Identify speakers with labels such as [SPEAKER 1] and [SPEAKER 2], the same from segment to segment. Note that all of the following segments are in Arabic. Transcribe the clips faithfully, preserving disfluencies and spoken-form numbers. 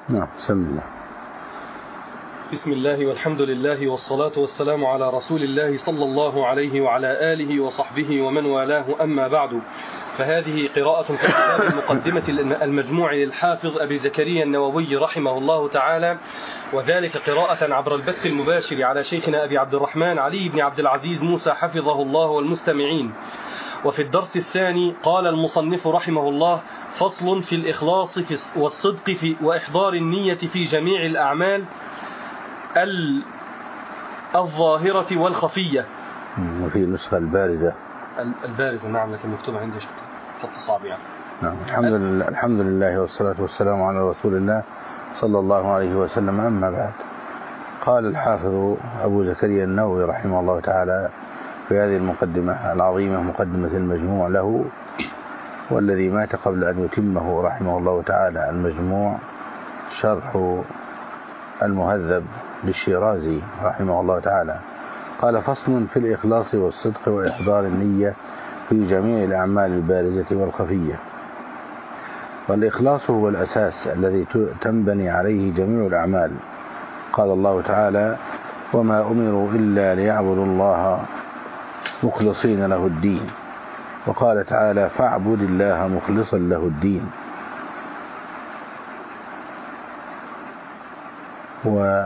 [SPEAKER 1] نعم بسم الله.
[SPEAKER 2] بسم الله والحمد لله والصلاة والسلام على رسول الله صلى الله عليه وعلى آله وصحبه ومن والاه، أما بعد، فهذه قراءة في كتاب المقدمة المجموع للحافظ أبي زكريا النووي رحمه الله تعالى، وذلك قراءة عبر البث المباشر على شيخنا أبي عبد الرحمن علي بن عبد العزيز موسى حفظه الله والمستمعين. وفي الدرس الثاني قال المصنف رحمه الله: فصل في الإخلاص في والصدق في وإحضار النية في جميع الأعمال الظاهرة والخفية.
[SPEAKER 1] وفي نسخة البارزة
[SPEAKER 2] البارزة نعم، لكن مكتوبة عندي خط صعب يعني.
[SPEAKER 1] نعم. الحمد لله الحمد لله والصلاة والسلام على رسول الله صلى الله عليه وسلم، أما بعد. قال الحافظ أبو زكريا النووي رحمه الله تعالى في هذه المقدمة العظيمة، مقدمة المجموع له، والذي مات قبل أن يتمه رحمه الله تعالى المجموع، شرح المهذب للشيرازي رحمه الله تعالى. قال: فصل في الإخلاص والصدق وإحضار النية في جميع الأعمال البارزة والخفية. والإخلاص هو الأساس الذي تنبني عليه جميع الأعمال. قال الله تعالى: وما أمروا إلا ليعبدوا الله مخلصين له الدين. وقال تعالى: فاعبد الله مخلصا له الدين. و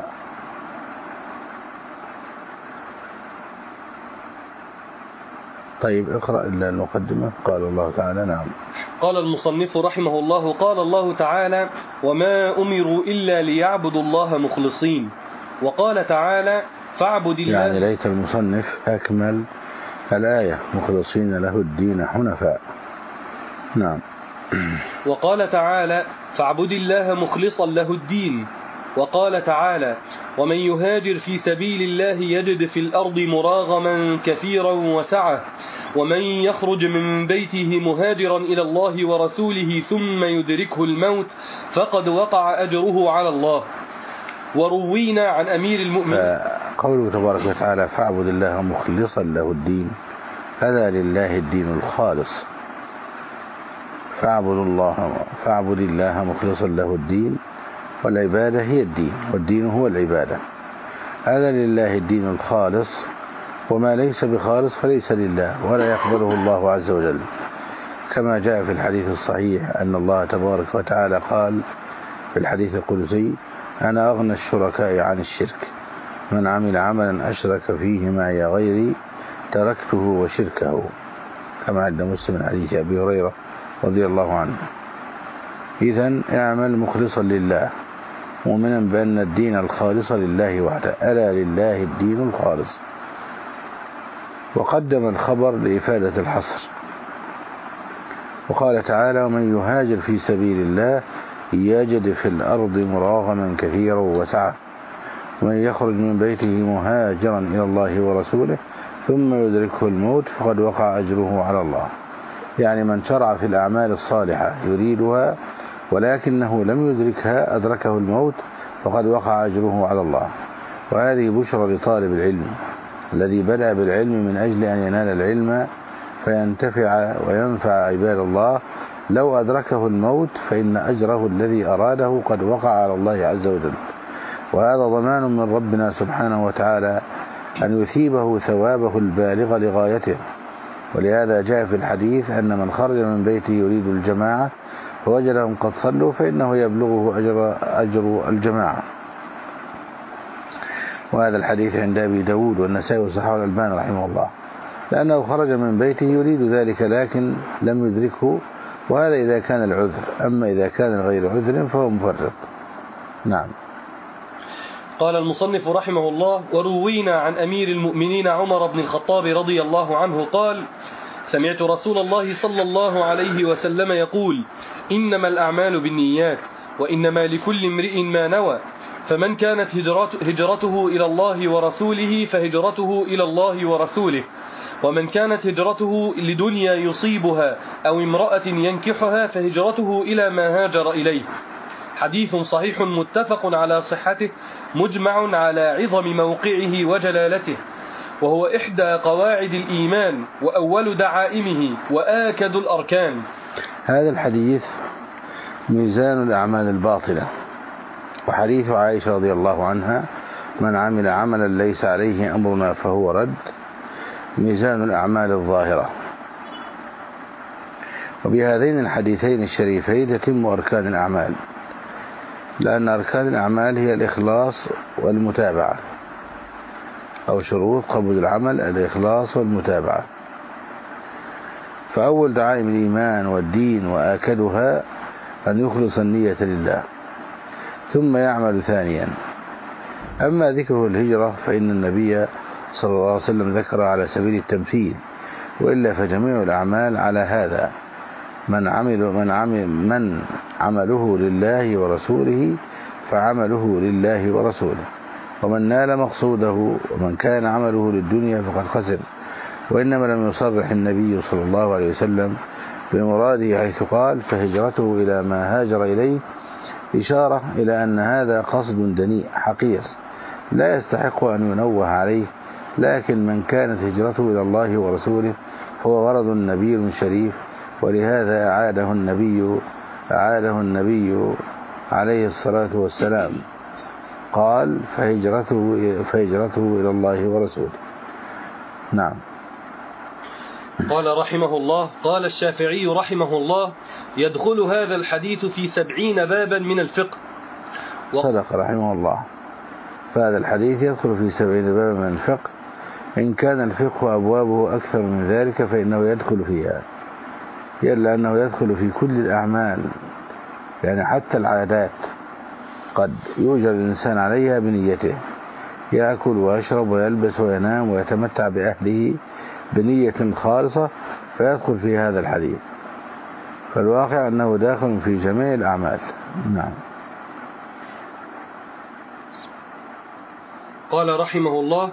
[SPEAKER 1] طيب اقرأ إلا المقدمة. قال الله تعالى: نعم.
[SPEAKER 2] قال المصنف رحمه الله: قال الله تعالى: وما أمروا إلا ليعبدوا الله مخلصين. وقال تعالى: فاعبد الله.
[SPEAKER 1] يعني ليت المصنف أكمل الآية: مخلصين له الدين حنفاء. نعم.
[SPEAKER 2] وقال تعالى: فاعبد الله مخلصا له الدين. وقال تعالى: ومن يهاجر في سبيل الله يجد في الأرض مراغما كثيرا وسعة، ومن يخرج من بيته مهاجرا إلى الله ورسوله ثم يدركه الموت فقد وقع أجره على الله. وروينا عن أمير المؤمنين.
[SPEAKER 1] قوله تبارك وتعالى: فاعبد الله مخلصا له الدين، هذا لله الدين الخالص. فاعبد الله فاعبد الله مخلصا له الدين، والعبادة هي الدين، والدين هو العبادة. هذا لله الدين الخالص، وما ليس بخالص فليس لله ولا يقبله الله عز وجل، كما جاء في الحديث الصحيح أن الله تبارك وتعالى قال في الحديث القدسي: أنا أغنى الشركاء عن الشرك، من عمل عملا أشرك فيه معي غيري تركته وشركه، كما عند مسلم من حديث أبي هريرة رضي الله عنه. إذن اعمل مخلصا لله، مؤمنا بأن الدين الخالص لله وحده، ألا لله الدين الخالص. وقدم الخبر لإفادة الحصر، وقال تعالى: ومن يهاجر في سبيل الله يجد في الأرض مراغما كثيرا وسعة، ومن يخرج من بيته مهاجرا إلى الله ورسوله ثم يدركه الموت فقد وقع أجره على الله. يعني من شرع في الأعمال الصالحة يريدها ولكنه لم يدركها أدركه الموت فقد وقع أجره على الله. وهذه بشرى لطالب العلم الذي بدأ بالعلم من أجل أن ينال العلم فينتفع وينفع عباد الله. لو أدركه الموت فإن أجره الذي أراده قد وقع على الله عز وجل، وهذا ضمان من ربنا سبحانه وتعالى أن يثيبه ثوابه البالغ لغايته. ولهذا جاء في الحديث أن من خرج من بيته يريد الجماعة فوجدهم قد صلوا فإنه يبلغه أجر, أجر الجماعة. وهذا الحديث عند أبي داود والنسائي وصححه الألباني رحمه الله، لأنه خرج من بيته يريد ذلك لكن لم يدركه، وهذا إذا كان العذر. أما إذا كان غير عذر فهو مفرط. نعم.
[SPEAKER 2] قال المصنف رحمه الله: وروينا عن أمير المؤمنين عمر بن الخطاب رضي الله عنه قال: سمعت رسول الله صلى الله عليه وسلم يقول: إنما الأعمال بالنيات، وإنما لكل امرئ ما نوى، فمن كانت هجرته إلى الله ورسوله فهجرته إلى الله ورسوله، ومن كانت هجرته لدنيا يصيبها أو امرأة ينكحها فهجرته إلى ما هاجر إليه. حديث صحيح متفق على صحته، مجمع على عظم موقعه وجلالته، وهو إحدى قواعد الإيمان وأول دعائمه وآكد الأركان.
[SPEAKER 1] هذا الحديث ميزان الأعمال الباطلة وحديث عائشة رضي الله عنها: من عمل عملا ليس عليه أمرنا فهو رد، ميزان الأعمال الظاهرة. وبهذين الحديثين الشريفين تتم أركان الأعمال، لأن أركان الأعمال هي الإخلاص والمتابعة، أو شروط قبول العمل الإخلاص والمتابعة. فأول دعائم الإيمان والدين وآكدها أن يخلص النية لله، ثم يعمل ثانيا. أما ذكره الهجرة فإن النبي صلى الله عليه وسلم ذكر على سبيل التمثيل، وإلا فجميع الأعمال على هذا: من عمل من عمل من عمله لله ورسوله فعمله لله ورسوله، ومن نال مقصوده، ومن كان عمله للدنيا فقد خسر. وإنما لم يصرح النبي صلى الله عليه وسلم بمراده حيث قال: فهجرته إلى ما هاجر إليه، إشارة إلى أن هذا قصد دنيء حقير لا يستحق أن ينوه عليه، لكن من كانت هجرته إلى الله ورسوله هو غرض نبيل شريف، ولهذا أعاده النبي أعاده النبي عليه الصلاة والسلام، قال: فهجرته فهجرته إلى الله ورسوله. نعم.
[SPEAKER 2] قال رحمه الله: قال الشافعي رحمه الله: يدخل هذا الحديث في سبعين بابا من الفقه.
[SPEAKER 1] و... صدق رحمه الله. فهذا الحديث يدخل في سبعين بابا من الفقه، إن كان الفقه أبوابه أكثر من ذلك فإنه يدخل فيها، إلا أنه يدخل في كل الأعمال، يعني حتى العادات قد يوجد الإنسان عليها بنيته، يأكل ويشرب ويلبس وينام ويتمتع بأهله بنية خالصة، فيدخل في هذا الحديث. فالواقع أنه داخل في جميع الأعمال. نعم.
[SPEAKER 2] قال رحمه الله: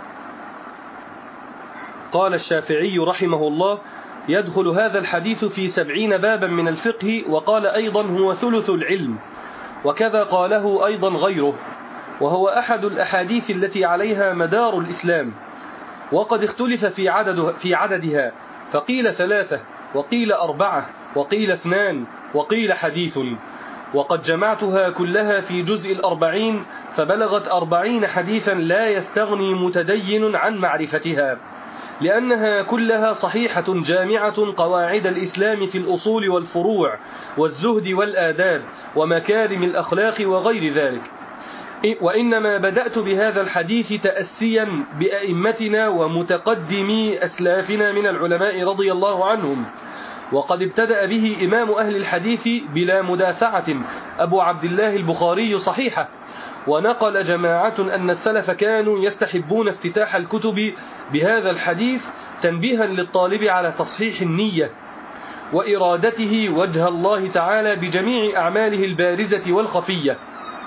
[SPEAKER 2] قال الشافعي رحمه الله: يدخل هذا الحديث في سبعين بابا من الفقه. وقال أيضا: هو ثلث العلم. وكذا قاله أيضا غيره، وهو أحد الأحاديث التي عليها مدار الإسلام. وقد اختلف في عدد في عددها، فقيل ثلاثة، وقيل أربعة، وقيل اثنان، وقيل حديث. وقد جمعتها كلها في جزء الأربعين، فبلغت أربعين حديثا لا يستغني متدين عن معرفتها، لأنها كلها صحيحة جامعة قواعد الإسلام في الأصول والفروع والزهد والآداب ومكارم الأخلاق وغير ذلك. وإنما بدأت بهذا الحديث تأسيا بأئمتنا ومتقدمي أسلافنا من العلماء رضي الله عنهم، وقد ابتدأ به إمام أهل الحديث بلا مدافعة أبو عبد الله البخاري صحيحة. ونقل جماعة أن السلف كانوا يستحبون افتتاح الكتب بهذا الحديث تنبيها للطالب على تصحيح النية وإرادته وجه الله تعالى بجميع أعماله البارزة والخفية.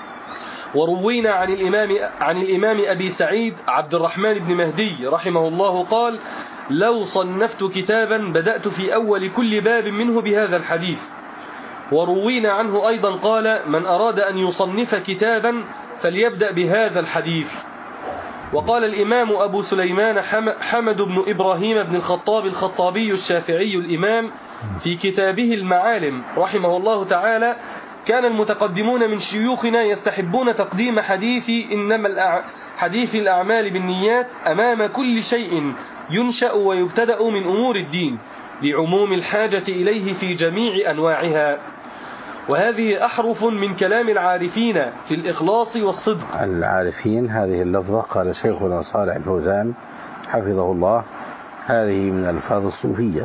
[SPEAKER 2] وروينا عن الإمام, عن الإمام أبي سعيد عبد الرحمن بن مهدي رحمه الله قال: لو صنفت كتابا بدأت في أول كل باب منه بهذا الحديث. وروينا عنه أيضا قال: من أراد أن يصنف كتابا فليبدأ بهذا الحديث. وقال الإمام أبو سليمان حمد بن إبراهيم بن الخطاب الخطابي الشافعي الإمام في كتابه المعالم رحمه الله تعالى: كان المتقدمون من شيوخنا يستحبون تقديم حديث إنما الأع... حديث الأعمال بالنيات أمام كل شيء ينشأ ويبتدأ من أمور الدين، لعموم الحاجة إليه في جميع أنواعها. وهذه أحرف من كلام العارفين في الإخلاص والصدق.
[SPEAKER 1] العارفين هذه اللفظة قال شيخنا صالح الفوزان حفظه الله: هذه من ألفاظ الصوفية،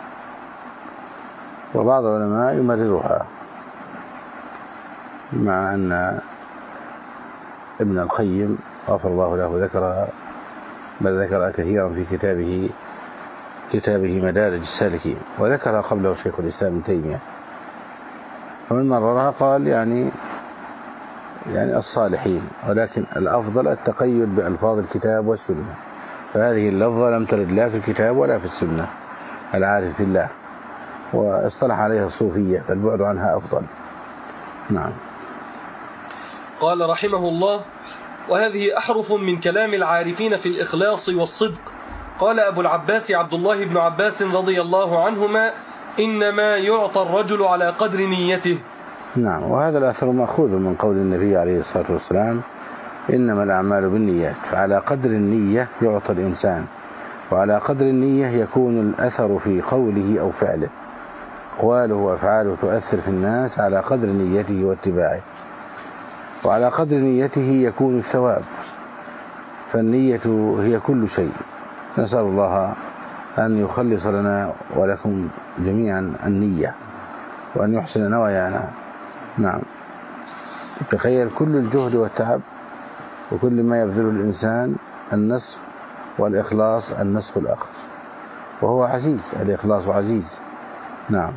[SPEAKER 1] وبعض العلماء يمررها، مع أن ابن القيم غفر الله له ذكرها، بل ذكرها كثيرا في كتابه كتابه مدارج السالكين، وذكرها قبله شيخ الإسلام ابن تيمية. ومن مررها قال يعني يعني الصالحين، ولكن الأفضل التقيد بألفاظ الكتاب والسنة، فهذه اللفظة لم ترد لا في الكتاب ولا في السنة، العارف بالله، واصطلح عليها الصوفية، فالبعد عنها أفضل. نعم.
[SPEAKER 2] قال رحمه الله: وهذه أحرف من كلام العارفين في الإخلاص والصدق. قال أبو العباس عبد الله بن عباس رضي الله عنهما: إنما يعطى الرجل على قدر نيته،
[SPEAKER 1] نعم. وهذا الأثر مأخوذ من قول النبي عليه الصلاة والسلام إنما الأعمال بالنيات، فعلى قدر النية يعطى الإنسان، وعلى قدر النية يكون الأثر في قوله أو فعله. أقواله وأفعاله تؤثر في الناس على قدر نيته واتباعه، وعلى قدر نيته يكون الثواب، فالنية هي كل شيء. نسأل الله أن يخلص لنا ولكم جميعا النية، وأن يحسن نوايانا. نعم. تخيل كل الجهد والتعب وكل ما يبذل الإنسان النصف، والإخلاص النصف الآخر، وهو عزيز، الإخلاص عزيز. نعم.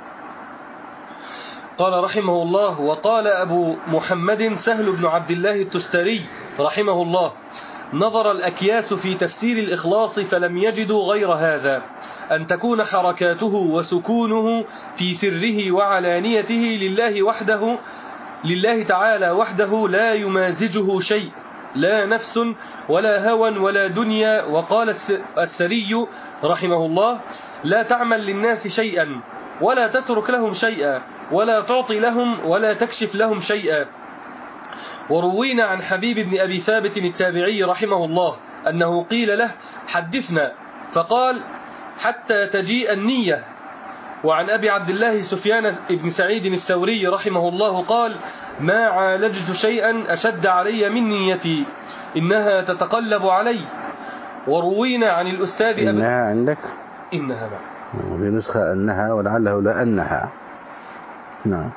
[SPEAKER 2] قال رحمه الله: وقال أبو محمد سهل بن عبد الله التستري رحمه الله: نظر الأكياس في تفسير الإخلاص فلم يجدوا غير هذا، أن تكون حركاته وسكونه في سره وعلانيته لله وحده، لله تعالى وحده، لا يمازجه شيء، لا نفس ولا هوى ولا دنيا. وقال السري رحمه الله: لا تعمل للناس شيئا، ولا تترك لهم شيئا، ولا تعطي لهم، ولا تكشف لهم شيئا. وروينا عن حبيب بن أبي ثابت التابعي رحمه الله أنه قيل له: حدثنا، فقال: حتى تجيء النية. وعن أبي عبد الله سفيان بن سعيد الثوري رحمه الله قال: ما عالجت شيئا أشد علي من نيتي، إنها تتقلب علي. وروينا عن الأستاذ أبي
[SPEAKER 1] إنها عندك؟
[SPEAKER 2] إنها معي
[SPEAKER 1] بنسخة أنها، ولعله لأنها. نعم.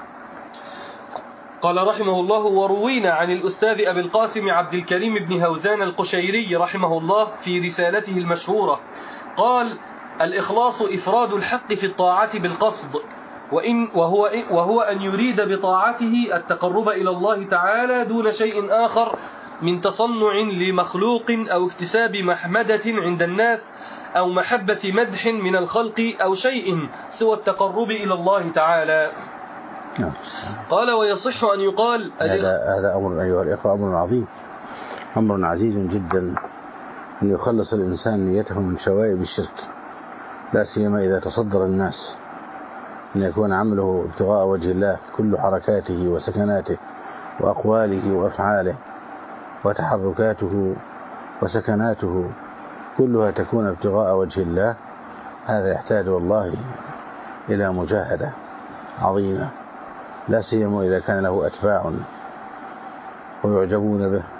[SPEAKER 2] قال رحمه الله: وروينا عن الأستاذ أبي القاسم عبد الكريم بن هوزان القشيري رحمه الله في رسالته المشهورة قال: الإخلاص إفراد الحق في الطاعة بالقصد، وإن وهو, وهو أن يريد بطاعته التقرب إلى الله تعالى دون شيء آخر من تصنع لمخلوق أو اكتساب محمدة عند الناس أو محبة مدح من الخلق أو شيء سوى التقرب إلى الله تعالى. قال: ويصح أن يقال
[SPEAKER 1] هذا هذا أمر أيها الإخوة، أمر عظيم، أمر عزيز جدا، أن يخلص الإنسان نيته من شوائب الشرك، لا سيما إذا تصدر الناس، أن يكون عمله ابتغاء وجه الله، كل حركاته وسكناته وأقواله وأفعاله وتحركاته وسكناته كلها تكون ابتغاء وجه الله. هذا يحتاج والله إلى مجاهدة عظيمة، لا سيما إذا كان له أتباع ويعجبون به،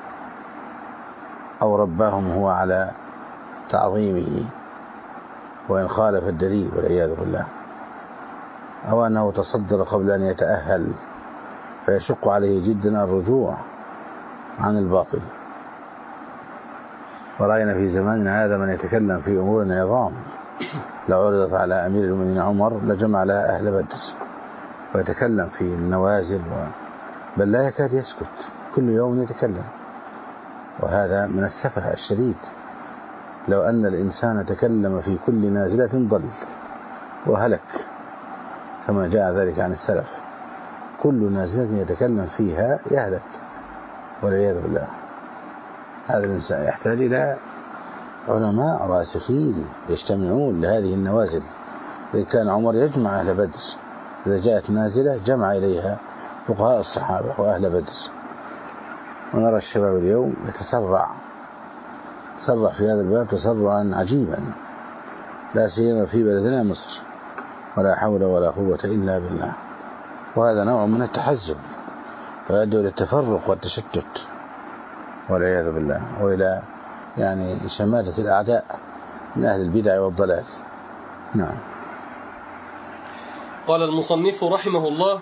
[SPEAKER 1] أو رباهم هو على تعظيمه وإن خالف الدليل والعياذ بالله، أو أنه تصدر قبل أن يتأهل فيشق عليه جدا الرجوع عن الباطل. ورأينا في زماننا هذا من يتكلم في أمور النظام لو عرضت على أمير المؤمنين عمر لجمع لها أهل بدر، ويتكلم في النوازل و... بل لا يكاد يسكت، كل يوم يتكلم، وهذا من السفه الشديد. لو أن الإنسان تكلم في كل نازلة ضل وهلك، كما جاء ذلك عن السلف، كل نازلة يتكلم فيها يهلك والعياذ بالله. هذا الإنسان يحتاج إلى علماء راسخين يجتمعون لهذه النوازل. إذا كان عمر يجمع أهل بدر، إذا جاءت نازلة جمع إليها فقهاء الصحابة وأهل بدر. ونرى الشباب اليوم يتسرع تسرع في هذا الباب تسرعا عجيبا، لا سيما في بلدنا مصر، ولا حول ولا قوة إلا بالله. وهذا نوع من التحزب، ويدعو إلى التفرق والتشتت والعياذ بالله، وإلى يعني شماتة الأعداء من أهل البدع والضلال. نعم.
[SPEAKER 2] قال المصنف رحمه الله: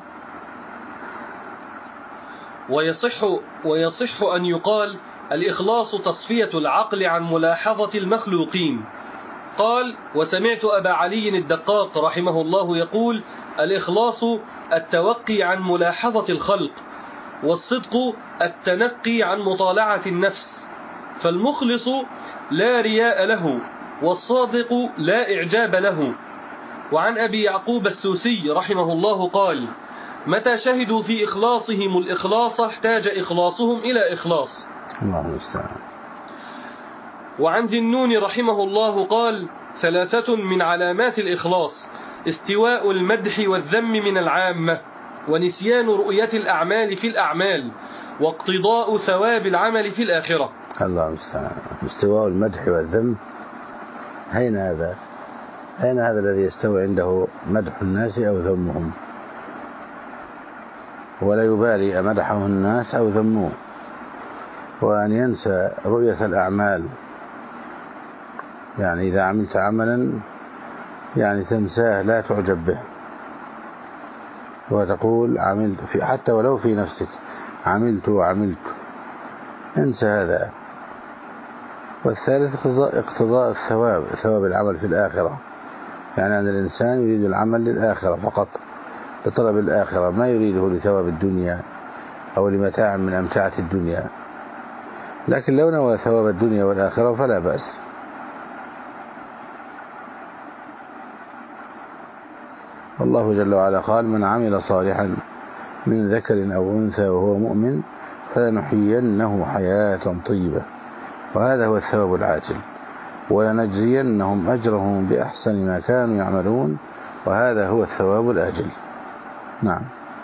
[SPEAKER 2] ويصح, ويصح أن يقال الإخلاص تصفية العقل عن ملاحظة المخلوقين. قال: وسمعت أبا علي الدقاق رحمه الله يقول: الإخلاص التوقي عن ملاحظة الخلق، والصدق التنقي عن مطالعة النفس، فالمخلص لا رياء له، والصادق لا إعجاب له. وعن أبي يعقوب السوسي رحمه الله قال: متى شهدوا في إخلاصهم الإخلاص احتاج إخلاصهم إلى إخلاص.
[SPEAKER 1] الله المستعان.
[SPEAKER 2] وعن ذي النون رحمه الله قال: ثلاثة من علامات الإخلاص: استواء المدح والذم من العامة، ونسيان رؤية الأعمال في الأعمال، واقتضاء ثواب العمل في الآخرة.
[SPEAKER 1] الله المستعان. استواء المدح والذم، أين هذا؟ أين هذا الذي يستوي عنده مدح الناس أو ذمهم، ولا يبالي أمدحه الناس أو ذموه؟ وأن ينسى رؤية الأعمال، يعني إذا عملت عملا يعني تنساه، لا تعجب به، وتقول عملت في، حتى ولو في نفسك عملت وعملت، انسى هذا. والثالث اقتضاء الثواب، ثواب العمل في الآخرة، يعني أن الإنسان يريد العمل للآخرة فقط، لطلب الآخرة، ما يريده لثواب الدنيا أو لمتاع من أمتعة الدنيا. لكن لو نوى ثواب الدنيا والآخرة فلا بأس. الله جل وعلا قال: من عمل صالحا من ذكر أو أنثى وهو مؤمن فلنحيينه حياة طيبة، وهذا هو الثواب العاجل، ولنجزينهم أجرهم بأحسن ما كانوا يعملون، وهذا هو الثواب الآجل. نعم.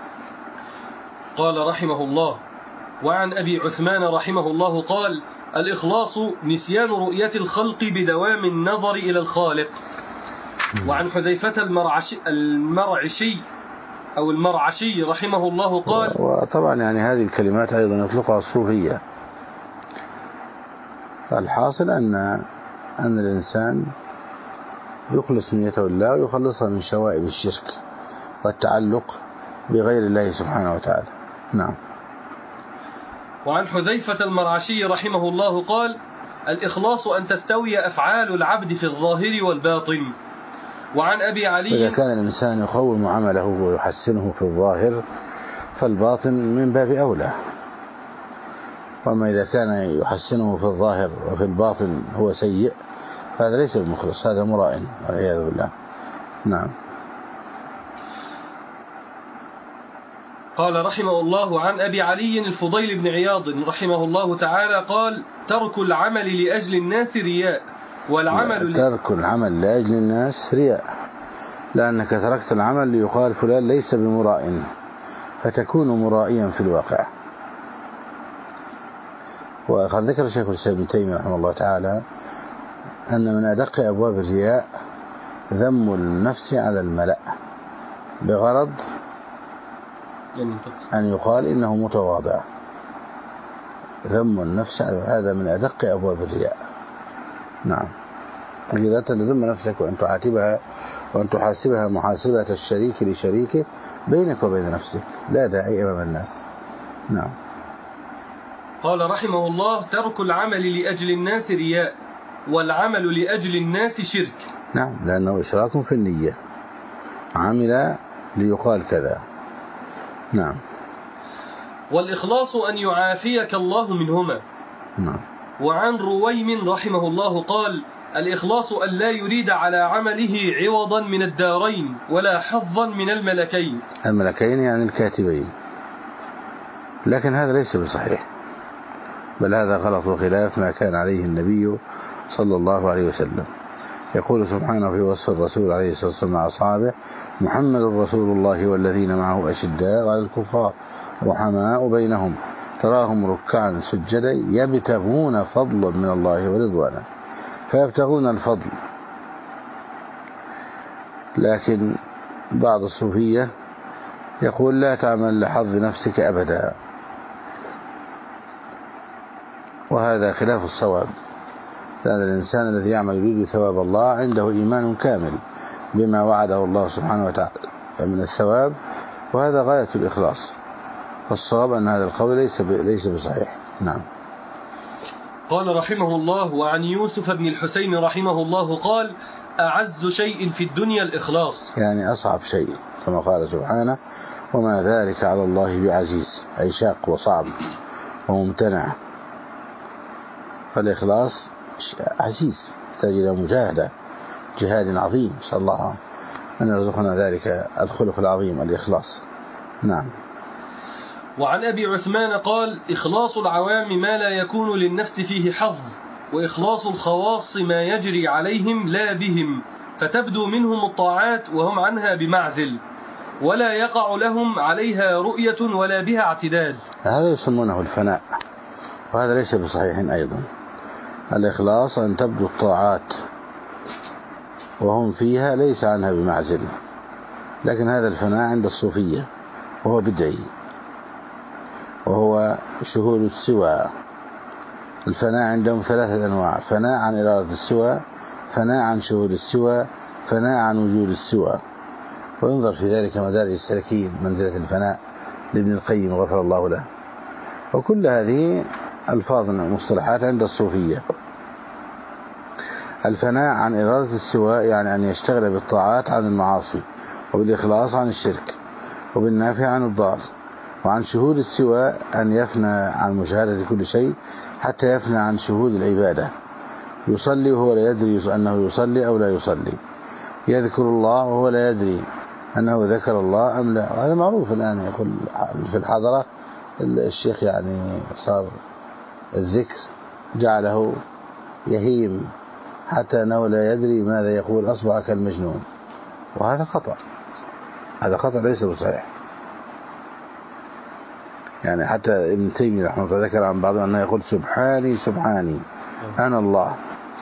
[SPEAKER 2] قال رحمه الله: وعن أبي عثمان رحمه الله قال: الإخلاص نسيان رؤية الخلق بدوام النظر إلى الخالق. وعن حذيفة المرعشي, المرعشي أو المرعشي رحمه الله قال.
[SPEAKER 1] وطبعا يعني هذه الكلمات أيضا يطلقها الصوفية. الحاصل أن أن الإنسان يخلص نيته لله ويخلصها من شوائب الشرك والتعلق بغير الله سبحانه وتعالى. نعم.
[SPEAKER 2] وعن حذيفة المرعشي رحمه الله قال: الإخلاص أن تستوي أفعال العبد في الظاهر والباطن. وعن أبي علي:
[SPEAKER 1] إذا كان الإنسان يقوم عمله ويحسنه في الظاهر فالباطن من باب أولى، وما إذا كان يحسنه في الظاهر وفي الباطن هو سيء فهذا ليس المخلص، هذا مرائن والعياذ بالله. نعم.
[SPEAKER 2] قال رحمه الله: عن أبي علي الفضيل بن عياض رحمه الله تعالى قال: ترك العمل لأجل الناس رياء، والعمل
[SPEAKER 1] ترك العمل لأجل الناس رياء، لأنك تركت العمل ليقال فلان ليس بمرائن، فتكون مرائيا في الواقع. وقد ذكر الشيخ الإسلام ابن تيمية رحمه الله تعالى أن من أدق أبواب الرياء ذم النفس على الملأ بغرض أن يقال إنه متواضع. ذم النفس هذا من أدق أبواب الرياء. نعم. إذا تذم نفسك وأن تعاتبها وأن تحاسبها محاسبة الشريك لشريكه بينك وبين نفسك، لا داعي أمام الناس. نعم.
[SPEAKER 2] قال رحمه الله: ترك العمل لأجل الناس رياء، والعمل لأجل الناس شرك.
[SPEAKER 1] نعم، لأنه إشراك في النية، عمل ليقال كذا. نعم.
[SPEAKER 2] والإخلاص أن يعافيك الله منهما.
[SPEAKER 1] نعم.
[SPEAKER 2] وعن رويم رحمه الله قال: الإخلاص أن لا يريد على عمله عوضا من الدارين ولا حظا من الملكين.
[SPEAKER 1] الملكين يعني الكاتبين، لكن هذا ليس بصحيح، بل هذا غلط وخلاف ما كان عليه النبي صلى الله عليه وسلم. يقول سبحانه في وصف الرسول عليه الصلاة والسلام مع أصحابه: محمد رسول الله والذين معه أشداء على الكفار رحماء بينهم تراهم ركعا سجدا يبتغون فضلا من الله ورضوانا. فيبتغون الفضل، لكن بعض الصوفية يقول: لا تعمل لحظ نفسك أبدا، وهذا خلاف الصواب، لأن الإنسان الذي يعمل يريد ثواب الله عنده إيمان كامل بما وعده الله سبحانه وتعالى من الثواب، وهذا غاية الإخلاص. فالصواب أن هذا القول ليس ليس بصحيح. نعم.
[SPEAKER 2] قال رحمه الله: وعن يوسف بن الحسين رحمه الله قال: أعز شيء في الدنيا الإخلاص،
[SPEAKER 1] يعني أصعب شيء، كما قال سبحانه: وما ذلك على الله بعزيز، أي شاق وصعب وممتنع. فالإخلاص عزيز يحتاج إلى مجاهدة، جهاد عظيم، نسأل الله أن يرزقنا ذلك الخلق العظيم الإخلاص. نعم.
[SPEAKER 2] وعن أبي عثمان قال: إخلاص العوام ما لا يكون للنفس فيه حظ، وإخلاص الخواص ما يجري عليهم لا بهم، فتبدو منهم الطاعات وهم عنها بمعزل. ولا يقع لهم عليها رؤية ولا بها اعتداد.
[SPEAKER 1] هذا يسمونه الفناء، وهذا ليس بصحيح أيضا. الإخلاص أن تبدو الطاعات وهم فيها ليس عنها بمعزل، لكن هذا الفناء عند الصوفية وهو بدعي، وهو شهود السوى. الفناء عندهم ثلاثة أنواع: فناء عن إرادة السوى، فناء عن شهود السوى، فناء عن وجود السوى. وينظر في ذلك مدارج السالكين منزلة الفناء لابن القيم غفر الله له. وكل هذه ألفاظ ومصطلحات عند الصوفية. الفناء عن إرادة السوى يعني أن يشتغل بالطاعات عن المعاصي، وبالإخلاص عن الشرك، وبالنافع عن الضار. وعن شهود السوى أن يفنى عن مشاهدة كل شيء حتى يفنى عن شهود العبادة. يصلي وهو لا يدري أنه يصلي أو لا يصلي، يذكر الله وهو لا يدري أنه ذكر الله أم لا. وهذا معروف الآن، يقول في الحضرة الشيخ يعني صار الذكر جعله يهيم حتى أنه لا يدري ماذا يقول، أصبح كالمجنون. وهذا خطأ، هذا خطأ ليس بصحيح. يعني حتى ابن تيمية رحمه الله ذكر عن بعضهم أنه يقول سبحاني سبحاني أنا الله،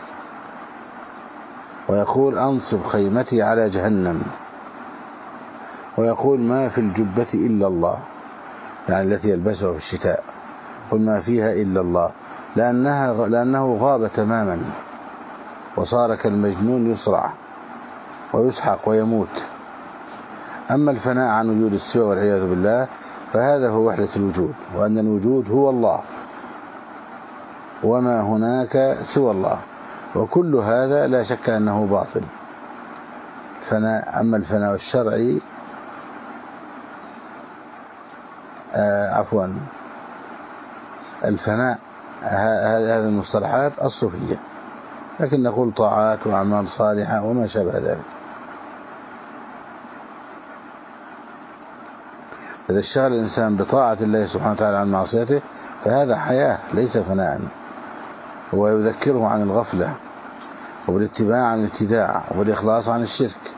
[SPEAKER 1] ويقول أنصب خيمتي على جهنم، ويقول ما في الجبة إلا الله، يعني التي يلبسها في الشتاء، قل ما فيها إلا الله، لأنها لأنه غاب تماما وصار كالمجنون يصرع ويسحق ويموت. أما الفناء عن وجود السوى والعياذ بالله فهذا هو وحدة الوجود، وأن الوجود هو الله وما هناك سوى الله، وكل هذا لا شك أنه باطل. فناء. أما الفناء الشرعي آه عفوا الفناء هذه المصطلحات الصوفية، لكن نقول طاعات وأعمال صالحة وما شابه ذلك. إذا اشتغل الإنسان بطاعة الله سبحانه وتعالى عن معصيته فهذا حياة ليس فناء، ويذكره عن الغفلة وبالاتباع عن الابتداع وبالإخلاص عن الشرك.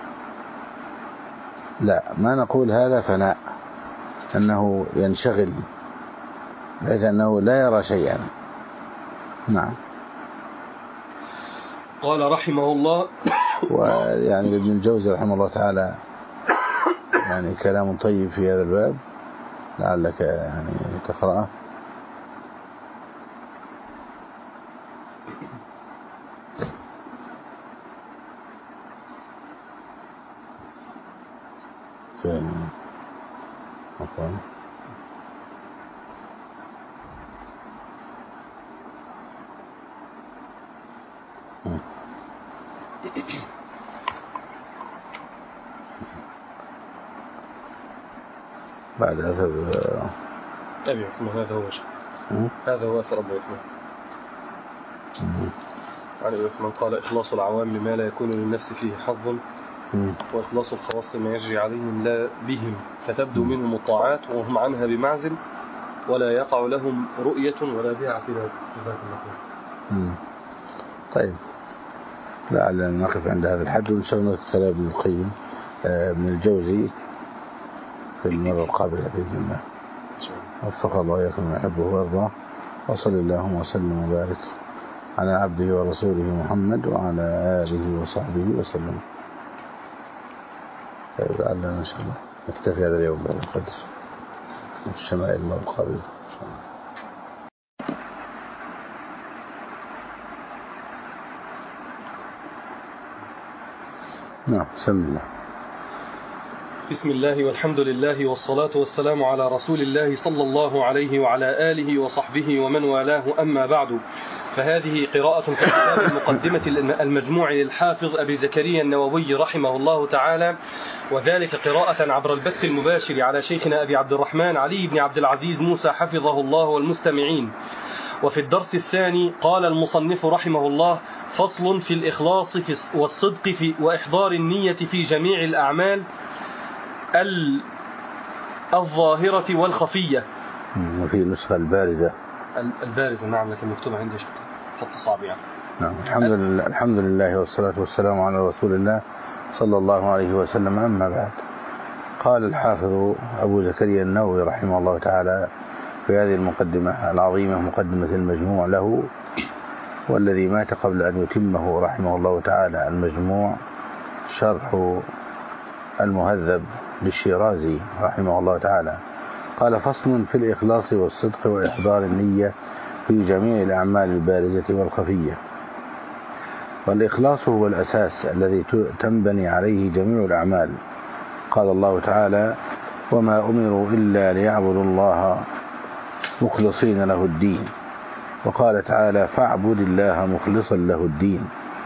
[SPEAKER 1] لا، ما نقول هذا فناء أنه ينشغل بحيث أنه لا يرى شيئا. نعم.
[SPEAKER 2] قال رحمه الله
[SPEAKER 1] ويعني ابن الجوزي رحمه الله تعالى يعني كلام طيب في هذا الباب، لعلك يعني تقرأه. في عفوا بعد هذا
[SPEAKER 2] أبي عثمان هذا هو شيء. هذا هو أثر أبو عثمان. عن أبي عثمان قال إخلاص العوام لما لا يكون للنفس فيه حظ، وإخلاص الخواص ما يجري عليهم لا بهم، فتبدو منهم الطاعات وهم عنها بمعزل، ولا يقع لهم رؤية ولا بها اعتداد. جزاك الله خير.
[SPEAKER 1] طيب، لعلنا نقف عند هذا الحد، وإن شاء الله نذكر كلام ابن القيم ابن الجوزي في المرة القابلة بإذن الله. وفق الله وإياكم ما يحبه ويرضاه، وصلى اللهم وسلم وبارك على عبده ورسوله محمد وعلى آله وصحبه وسلم. طيب، لعلنا إن شاء الله نكتفي هذا اليوم بهذا القدر في الشمائل المرة القابلة إن شاء الله. نعم، بسم الله.
[SPEAKER 2] بسم الله والحمد لله والصلاة والسلام على رسول الله صلى الله عليه وعلى آله وصحبه ومن والاه، أما بعد، فهذه قراءة في كتاب المقدمة المجموع للحافظ أبي زكريا النووي رحمه الله تعالى، وذلك قراءة عبر البث المباشر على شيخنا أبي عبد الرحمن علي بن عبد العزيز موسى حفظه الله والمستمعين. وفي الدرس الثاني قال المصنف رحمه الله: فصل في الإخلاص في والصدق في وإحضار النية في جميع الأعمال الظاهرة والخفية.
[SPEAKER 1] وفي نسخة البارزة.
[SPEAKER 2] البارزة نعم، لكن مكتوب عندي خط صعب يعني.
[SPEAKER 1] نعم. الحمد لله، الحمد لله والصلاة والسلام على رسول الله صلى الله عليه وسلم. أما بعد، قال الحافظ أبو زكريا النووي رحمه الله تعالى في هذه المقدمة العظيمة، مقدمة المجموع له، والذي مات قبل أن يتمه رحمه الله تعالى، المجموع شرح المهذب للشيرازي رحمه الله تعالى. قال: فصل في الإخلاص والصدق وإحضار النية في جميع الأعمال البارزة والخفية. والإخلاص هو الأساس الذي تنبني عليه جميع الأعمال. قال الله تعالى: وما أمروا إلا ليعبدوا الله مخلصين له الدين. وقال تعالى: فاعبد الله مخلصا له الدين.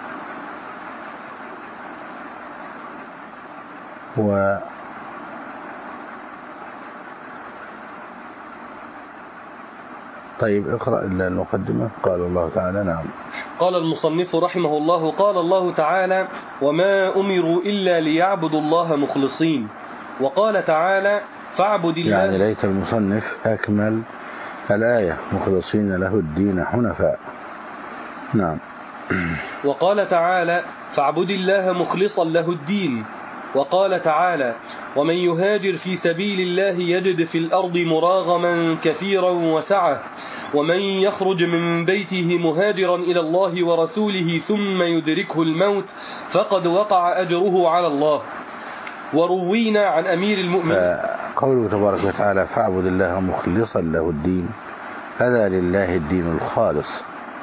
[SPEAKER 1] و طيب اقرأ إلا المقدمة. قال الله تعالى: نعم.
[SPEAKER 2] قال المصنف رحمه الله: قال الله تعالى: وما أمروا إلا ليعبدوا الله مخلصين. وقال تعالى: فاعبد الله.
[SPEAKER 1] يعني ليت المصنف أكمل الآية: مخلصين له الدين حنفاء. نعم.
[SPEAKER 2] وقال تعالى: فاعبد الله مخلصا له الدين. وقال تعالى: ومن يهاجر في سبيل الله يجد في الأرض مراغما كثيرا وسعة، ومن يخرج من بيته مهاجرا إلى الله ورسوله ثم يدركه الموت فقد وقع أجره على الله. وروينا عن أمير المؤمنين.
[SPEAKER 1] قوله تبارك وتعالى: فاعبد الله مخلصا له الدين، هذا لله الدين الخالص.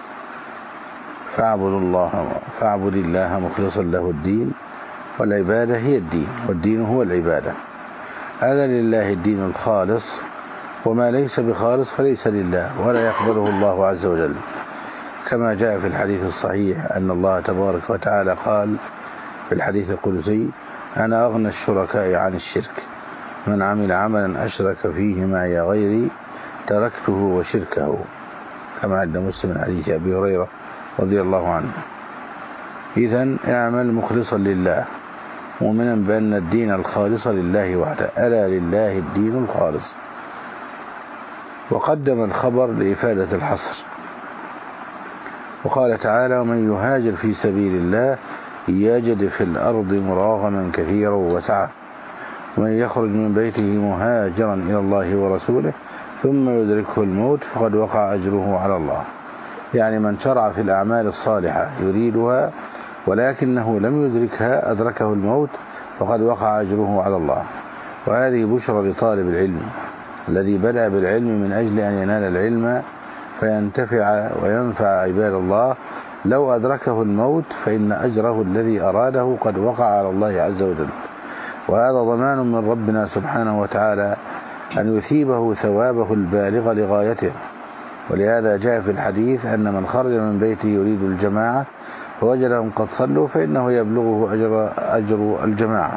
[SPEAKER 1] فاعبد الله فاعبد الله مخلصا له الدين، والعبادة هي الدين، والدين هو العبادة. هذا لله الدين الخالص، وما ليس بخالص فليس لله ولا يقبله الله عز وجل، كما جاء في الحديث الصحيح أن الله تبارك وتعالى قال في الحديث القدسي: أنا أغنى الشركاء عن الشرك، من عمل عملا أشرك فيه معي غيري تركته وشركه، كما عند مسلم حديث أبي هريرة رضي الله عنه. إذن اعمل مخلصا لله، مؤمنا بأن الدين الخالص لله وحده، ألا لله الدين الخالص. وقدم الخبر لإفادة الحصر، وقال تعالى: ومن يهاجر في سبيل الله يجد في الأرض مراغما كثيرا وسعة، ومن يخرج من بيته مهاجرا إلى الله ورسوله ثم يدركه الموت فقد وقع أجره على الله. يعني من شرع في الأعمال الصالحة يريدها ولكنه لم يدركها أدركه الموت فقد وقع أجره على الله. وهذه بشرى لطالب العلم الذي بدأ بالعلم من أجل أن ينال العلم فينتفع وينفع عباد الله. لو أدركه الموت فإن أجره الذي أراده قد وقع على الله عز وجل، وهذا ضمان من ربنا سبحانه وتعالى أن يثيبه ثوابه البالغ لغايته. ولهذا جاء في الحديث أن من خرج من بيته يريد الجماعة فوجدهم قد صلوا فإنه يبلغه أجر, أجر الجماعة.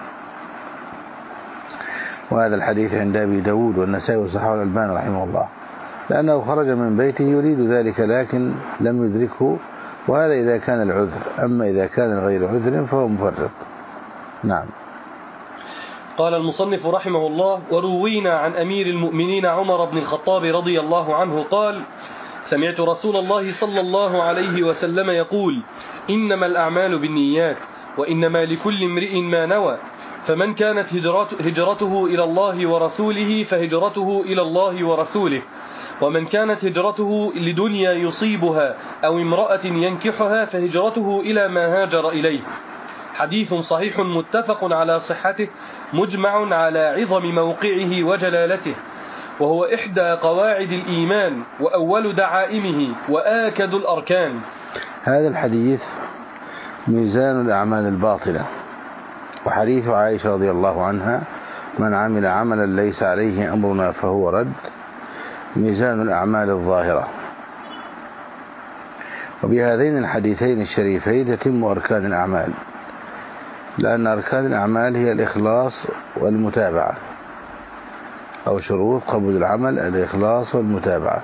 [SPEAKER 1] وهذا الحديث عند أبي داود والنسائي وصححه الألباني رحمه الله، لأنه خرج من بيته يريد ذلك لكن لم يدركه، وهذا إذا كان العذر. أما إذا كان غير عذر فهو مفرط. نعم.
[SPEAKER 2] قال المصنف رحمه الله: وروينا عن أمير المؤمنين عمر بن الخطاب رضي الله عنه قال: سمعت رسول الله صلى الله عليه وسلم يقول: إنما الأعمال بالنيات، وإنما لكل امرئ ما نوى، فمن كانت هجرته إلى الله ورسوله فهجرته إلى الله ورسوله، ومن كانت هجرته لدنيا يصيبها أو امرأة ينكحها فهجرته إلى ما هاجر إليه. حديث صحيح متفق على صحته، مجمع على عظم موقعه وجلالته، وهو إحدى قواعد الإيمان وأول دعائمه وآكد الأركان.
[SPEAKER 1] هذا الحديث ميزان الأعمال الباطلة، وحديث عائشة رضي الله عنها: من عمل عملا ليس عليه أمرنا فهو رد، ميزان الأعمال الظاهرة. وبهذين الحديثين الشريفين تتم أركان الأعمال، لأن أركان الأعمال هي الإخلاص والمتابعة، أو شروط قبول العمل الإخلاص والمتابعة.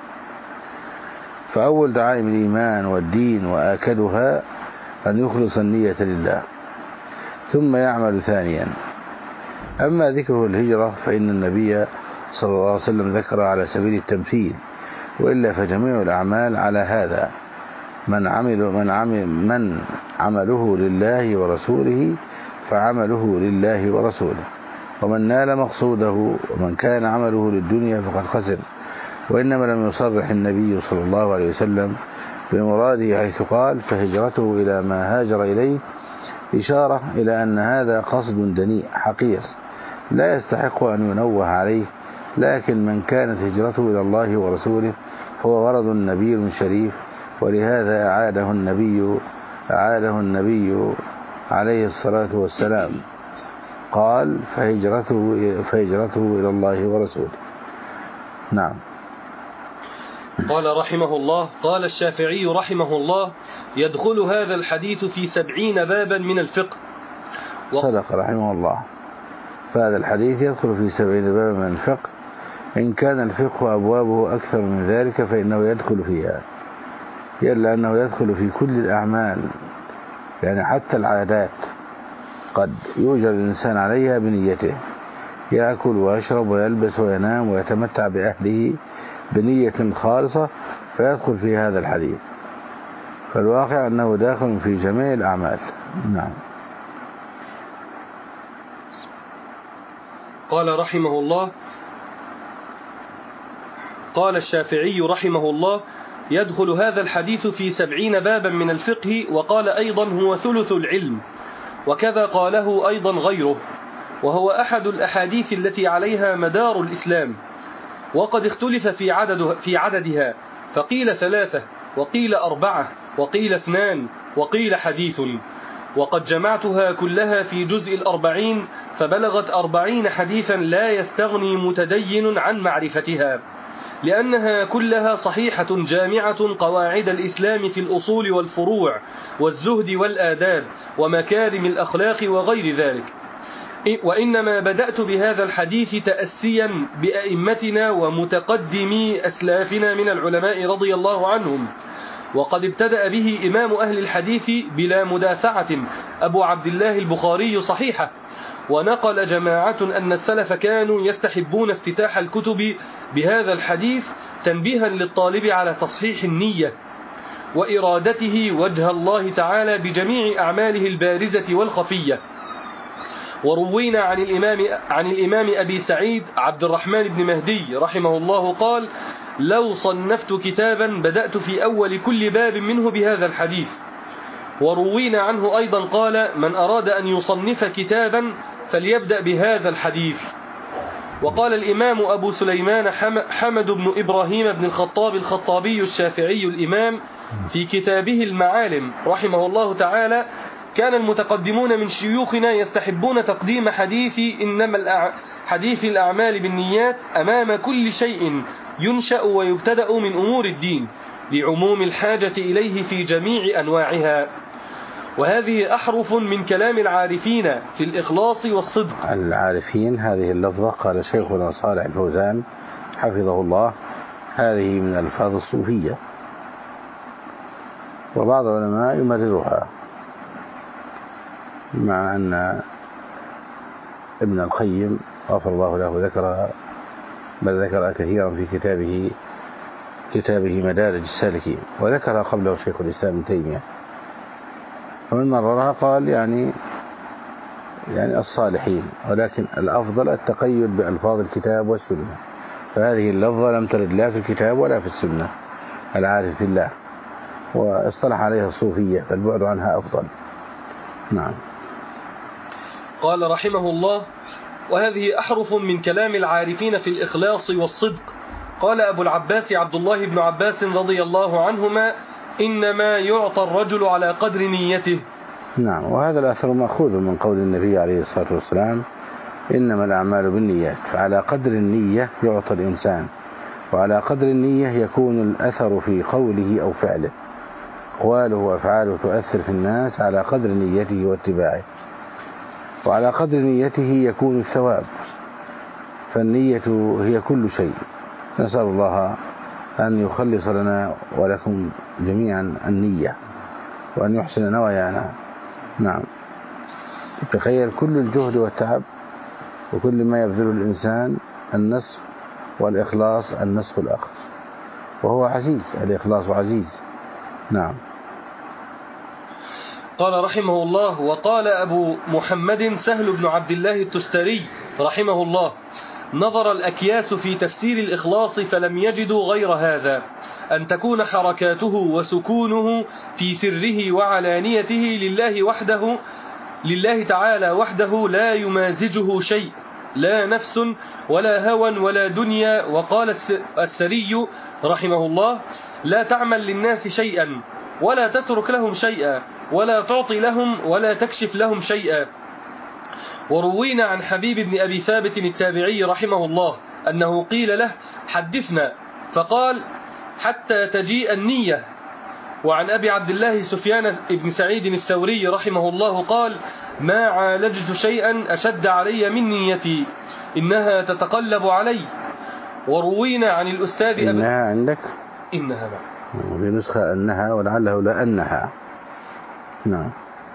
[SPEAKER 1] فأول دعائم الإيمان والدين وآكدها أن يخلص النية لله، ثم يعمل ثانيا. أما ذكره الهجرة فإن النبي صلى الله عليه وسلم ذكر على سبيل التمثيل، وإلا فجميع الأعمال على هذا: من عمل من عمل من عمله لله ورسوله فعمله لله ورسوله، ومن نال مقصوده ومن كان عمله للدنيا فقد خسر. وإنما لم يصرح النبي صلى الله عليه وسلم بمراده حيث قال فهجرته إلى ما هاجر إليه، إشارة إلى أن هذا قصد دنيء حقير لا يستحق أن ينوه عليه، لكن من كانت هجرته إلى الله ورسوله هو غرض نبيل شريف، ولهذا أعاده النبي أعاده النبي عليه الصلاة والسلام قال فهجرته, فهجرته إلى الله ورسوله. نعم.
[SPEAKER 2] قال رحمه الله: قال الشافعي رحمه الله: يدخل هذا الحديث في سبعين بابا من الفقه.
[SPEAKER 1] و... صدق رحمه الله. فهذا الحديث يدخل في سبعين بابا من الفقه، إن كان الفقه أبوابه أكثر من ذلك فإنه يدخل فيها، إلا أنه يدخل في كل الأعمال، يعني حتى العادات قد يوجد الإنسان عليها بنيته، يأكل ويشرب ويلبس وينام ويتمتع بأهله بنية خالصة، فيدخل في هذا الحديث. فالواقع أنه داخل في جميع الأعمال. نعم.
[SPEAKER 2] قال رحمه الله: قال الشافعي رحمه الله: يدخل هذا الحديث في سبعين بابا من الفقه. وقال أيضا: هو ثلث العلم. وكذا قاله أيضا غيره، وهو أحد الأحاديث التي عليها مدار الإسلام. وقد اختلف في عدد في عددها، فقيل ثلاثة، وقيل أربعة، وقيل اثنان، وقيل حديث. وقد جمعتها كلها في جزء الأربعين، فبلغت أربعين حديثا لا يستغني متدين عن معرفتها، لأنها كلها صحيحة جامعة قواعد الإسلام في الأصول والفروع والزهد والآداب ومكارم الأخلاق وغير ذلك. وإنما بدأت بهذا الحديث تأسيا بأئمتنا ومتقدمي أسلافنا من العلماء رضي الله عنهم، وقد ابتدأ به إمام أهل الحديث بلا مدافعة أبو عبد الله البخاري صحيحة. ونقل جماعة أن السلف كانوا يستحبون افتتاح الكتب بهذا الحديث تنبيها للطالب على تصحيح النية وإرادته وجه الله تعالى بجميع أعماله البارزة والخفية. وروينا عن الإمام, عن الإمام أبي سعيد عبد الرحمن بن مهدي رحمه الله قال: لو صنفت كتابا بدأت في أول كل باب منه بهذا الحديث. وروينا عنه أيضا قال: من أراد أن يصنف كتابا فليبدأ بهذا الحديث. وقال الإمام أبو سليمان حمد بن إبراهيم بن الخطاب الخطابي الشافعي الإمام في كتابه المعالم رحمه الله تعالى: كان المتقدمون من شيوخنا يستحبون تقديم حديث إنما الأع... حديث الأعمال بالنيات أمام كل شيء ينشأ ويبتدأ من أمور الدين، لعموم الحاجة إليه في جميع أنواعها. وهذه أحرف من كلام العارفين في الإخلاص والصدق.
[SPEAKER 1] العارفين هذه اللفظة قال شيخنا صالح الفوزان حفظه الله هذه من ألفاظ الصوفية، وبعض العلماء يمررها، مع أن ابن القيم غفر الله له ذكرها، بل ذكرها كثيرا في كتابه كتابه مدارج السالكين، وذكرها قبله شيخ الإسلام ابن تيمية. ومن مررها قال يعني يعني الصالحين، ولكن الأفضل التقيد بألفاظ الكتاب والسنة، فهذه اللفظة لم ترد لا في الكتاب ولا في السنة، العارف بالله، واصطلح عليها الصوفية، فالبعد عنها أفضل. نعم.
[SPEAKER 2] قال رحمه الله: وهذه أحرف من كلام العارفين في الإخلاص والصدق. قال أبو العباس عبد الله بن عباس رضي الله عنهما: إنما يعطى الرجل على قدر نيته.
[SPEAKER 1] نعم. وهذا الأثر مأخوذ من قول النبي عليه الصلاة والسلام: إنما الأعمال بالنيات، فعلى قدر النية يعطى الإنسان، وعلى قدر النية يكون الأثر في قوله أو فعله. أقواله وأفعاله تؤثر في الناس على قدر نيته واتباعه، وعلى قدر نيته يكون الثواب، فالنية هي كل شيء. نسأل الله أن يخلص لنا ولكم جميعا النية، وأن يحسن نوايانا. نعم. تخيل كل الجهد والتعب وكل ما يبذل الإنسان النصف، والإخلاص النصف الآخر، وهو عزيز، الإخلاص عزيز. نعم.
[SPEAKER 2] قال رحمه الله: وقال أبو محمد سهل بن عبد الله التستري رحمه الله: نظر الأكياس في تفسير الإخلاص فلم يجدوا غير هذا، أن تكون حركاته وسكونه في سره وعلانيته لله وحده، لله تعالى وحده، لا يمازجه شيء، لا نفس ولا هوى ولا دنيا. وقال السري رحمه الله: لا تعمل للناس شيئا ولا تترك لهم شيئا ولا تعطي لهم ولا تكشف لهم شيئا. وروينا عن حبيب بن أبي ثابت التابعي رحمه الله أنه قيل له: حدثنا، فقال: حتى تجيء النية. وعن أبي عبد الله سفيان بن سعيد الثوري رحمه الله قال: ما عالجت شيئا أشد علي من نيتي، إنها تتقلب علي. وروينا عن الأستاذ أبي
[SPEAKER 1] إنها عندك؟
[SPEAKER 2] إنها نعم،
[SPEAKER 1] بنسخة أنها ولعله لا أنها. نعم.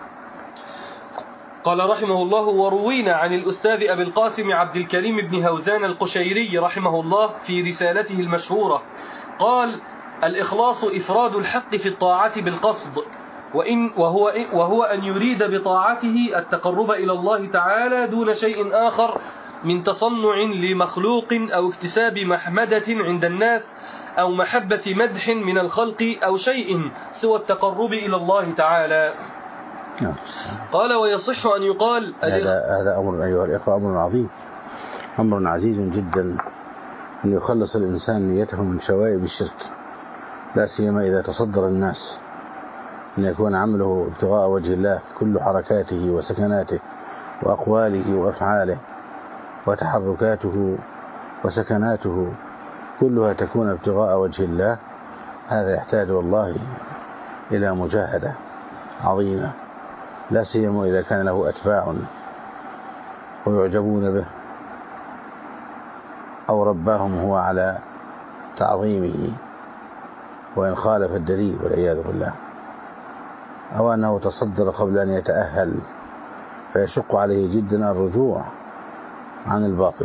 [SPEAKER 2] قال رحمه الله: وروينا عن الأستاذ أبي القاسم عبد الكريم بن هوزان القشيري رحمه الله في رسالته المشهورة قال: الإخلاص إفراد الحق في الطاعة بالقصد، وإن وهو, وهو أن يريد بطاعته التقرب إلى الله تعالى دون شيء آخر من تصنع لمخلوق أو اكتساب محمدة عند الناس أو محبة مدح من الخلق أو شيء سوى التقرب إلى الله تعالى. قال: ويصح أن يقال
[SPEAKER 1] هذا هذا أمر أيها الإخوة، أمر عظيم، أمر عزيز جدا، أن يخلص الإنسان نيته من شوائب الشرك، لا سيما إذا تصدر الناس، أن يكون عمله ابتغاء وجه الله، كل حركاته وسكناته وأقواله وأفعاله وتحركاته وسكناته كلها تكون ابتغاء وجه الله. هذا يحتاج والله إلى مجاهدة عظيمة، لا سيما إذا كان له أتباع ويعجبون به أو رباهم هو على تعظيمه وإن خالف الدليل والعياذ بالله، أو أنه تصدر قبل أن يتأهل فيشق عليه جدا الرجوع عن الباطل.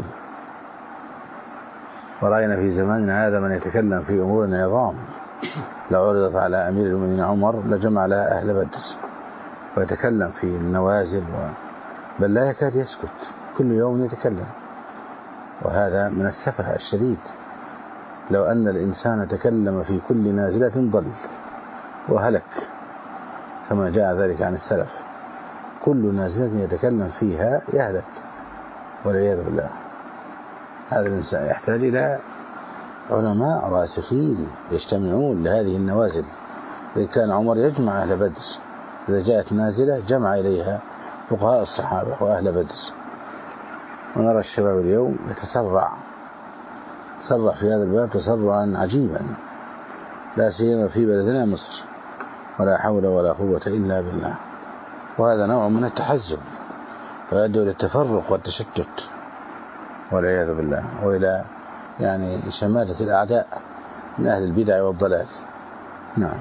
[SPEAKER 1] ورأينا في زماننا هذا من يتكلم في أمور عظام لو عرضت على أمير المؤمنين عمر لجمع لها أهل بدر، ويتكلم في النوازل و... بل لا يكاد يسكت، كل يوم يتكلم، وهذا من السفه الشديد. لو أن الإنسان تكلم في كل نازلة ضل وهلك، كما جاء ذلك عن السلف، كل نازلة يتكلم فيها يهلك والعياذ بالله. هذا الإنسان يحتاج إلى علماء راسخين يجتمعون لهذه النوازل. إذا كان عمر يجمع أهل بدر، إذا جاءت نازلة جمع إليها فقهاء الصحابة وأهل بدر. ونرى الشباب اليوم يتسرع تسرع في هذا الباب تسرعا عجيبا، لا سيما في بلدنا مصر، ولا حول ولا قوة إلا بالله. وهذا نوع من التحزب، ويدعو للتفرق والتشتت والعياذ بالله، وإلى يعني شماتة الأعداء من أهل البدع والضلال. نعم.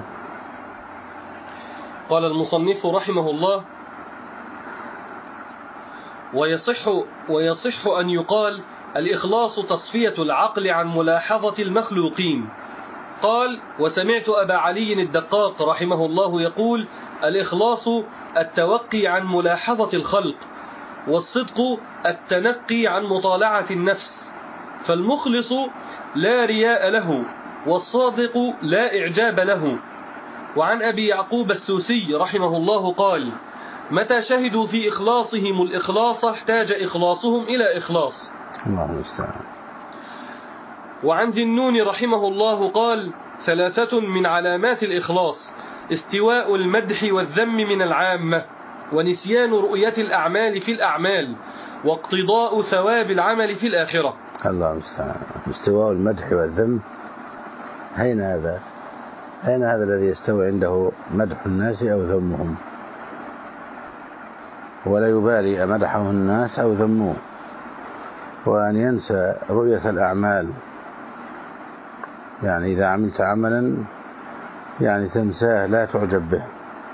[SPEAKER 2] قال المصنف رحمه الله: ويصح, ويصح أن يقال الإخلاص تصفية العقل عن ملاحظة المخلوقين. قال: وسمعت أبا علي الدقاق رحمه الله يقول: الإخلاص التوقي عن ملاحظة الخلق، والصدق التنقي عن مطالعة النفس، فالمخلص لا رياء له، والصادق لا إعجاب له. وعن أبي يعقوب السوسي رحمه الله قال: متى شهدوا في إخلاصهم الإخلاص احتاج إخلاصهم إلى إخلاص.
[SPEAKER 1] الله المستعان.
[SPEAKER 2] وعن ذي النون رحمه الله قال: ثلاثة من علامات الإخلاص: استواء المدح والذم من العامة، ونسيان رؤية الأعمال في الأعمال، واقتضاء ثواب العمل في الآخرة.
[SPEAKER 1] الله المستعان. استواء المدح والذم، أين هذا؟ أين هذا الذي يستوي عنده مدح الناس أو ذمهم، ولا يبالي أمدحه الناس أو ذموه؟ وأن ينسى رؤية الأعمال، يعني إذا عملت عملا يعني تنساه، لا تعجب به،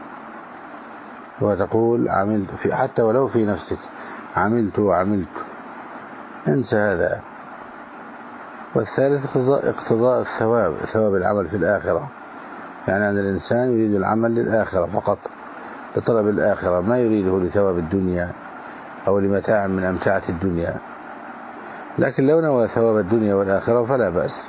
[SPEAKER 1] وتقول عملت في، حتى ولو في نفسك عملت وعملت، انسى هذا. والثالث اقتضاء الثواب، ثواب العمل في الآخرة، يعني أن الإنسان يريد العمل للآخرة فقط، لطلب الآخرة، ما يريده لثواب الدنيا أو لمتاع من أمتعة الدنيا. لكن لو نوى ثواب الدنيا والآخرة فلا بأس.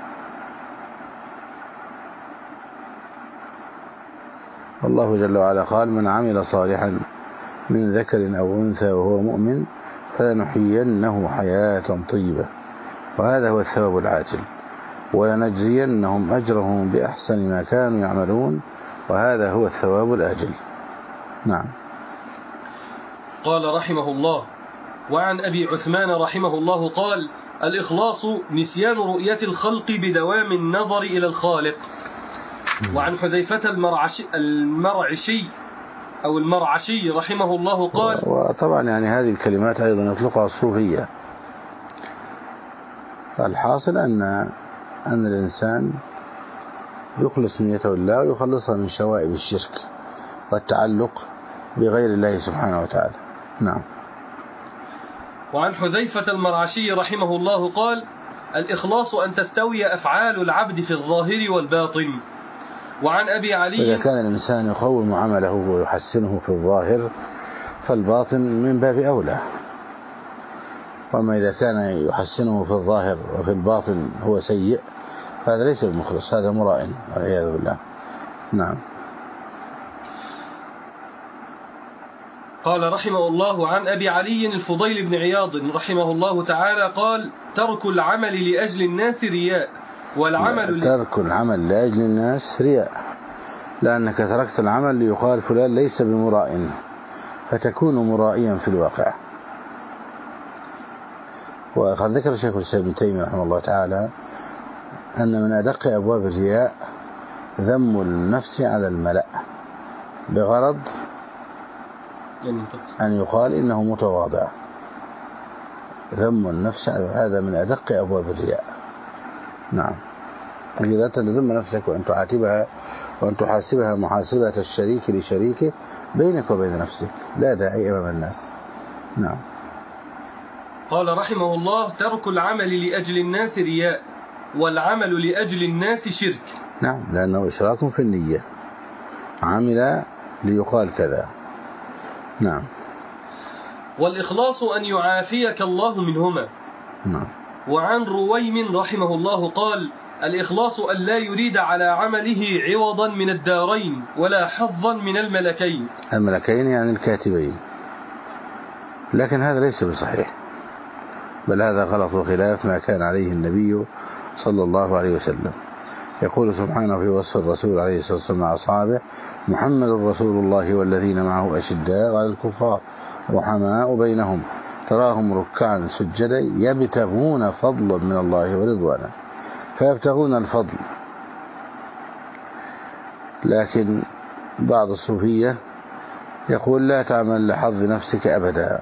[SPEAKER 1] الله جل وعلا قال: من عمل صالحا من ذكر أو أنثى وهو مؤمن فلنحيينه حياة طيبة، وهذا هو الثواب العاجل، ولنجزينهم أجرهم بأحسن ما كانوا يعملون، وهذا هو الثواب الآجل. نعم.
[SPEAKER 2] قال رحمه الله: وعن أبي عثمان رحمه الله قال: الإخلاص نسيان رؤية الخلق بدوام النظر إلى الخالق. وعن حذيفة المرعشي, المرعشي أو المرعشي رحمه الله قال.
[SPEAKER 1] وطبعا يعني هذه الكلمات أيضا يطلقها الصوفية. الحاصل أن أن الإنسان يخلص نيته لله ويخلصها من شوائب الشرك والتعلق بغير الله سبحانه وتعالى. نعم.
[SPEAKER 2] وعن حذيفة المرعشي رحمه الله قال: الإخلاص أن تستوي أفعال العبد في الظاهر والباطن. وعن أبي علي:
[SPEAKER 1] إذا كان الإنسان يقوم عمله ويحسنه في الظاهر فالباطن من باب أولى، وما إذا كان يحسنه في الظاهر وفي الباطن هو سيء فهذا ليس بمخلص، هذا مرائن والعياذ بالله. نعم.
[SPEAKER 2] قال رحمه الله: عن أبي علي الفضيل بن عياض رحمه الله تعالى قال: ترك العمل لأجل الناس رياء، والعمل
[SPEAKER 1] ترك العمل لأجل الناس رياء، لأنك تركت العمل ليقال فلان ليس بمرائن، فتكون مرائيا في الواقع. وقد ذكر شيخ الإسلام ابن تيمية رحمه الله تعالى أن من أدق أبواب الرياء ذم النفس على الملأ بغرض أن يقال إنه متواضع. ذم النفس هذا من أدق أبواب الرياء. نعم. إذا تذم نفسك وأن تعاتبها وأن تحاسبها محاسبة الشريك لشريكه بينك وبين نفسك، لا داعي أمام الناس. نعم.
[SPEAKER 2] قال رحمه الله: ترك العمل لأجل الناس رياء، والعمل لأجل الناس شرك.
[SPEAKER 1] نعم، لأنه إشراك في النية، عمل ليقال كذا. نعم.
[SPEAKER 2] والإخلاص أن يعافيك الله منهما.
[SPEAKER 1] نعم.
[SPEAKER 2] وعن رويم رحمه الله قال: الإخلاص أن لا يريد على عمله عوضا من الدارين ولا حظا من الملكين.
[SPEAKER 1] الملكين يعني الكاتبين، لكن هذا ليس بصحيح، بل هذا غلط وخلاف ما كان عليه النبي صلى الله عليه وسلم. يقول سبحانه في وصف الرسول عليه الصلاة والسلام مع أصحابه: محمد رسول الله والذين معه أشداء على الكفار رحماء بينهم تراهم ركعا سجدا يبتغون فضلا من الله ورضوانا. فيبتغون الفضل، لكن بعض الصوفية يقول: لا تعمل لحظ نفسك أبدا،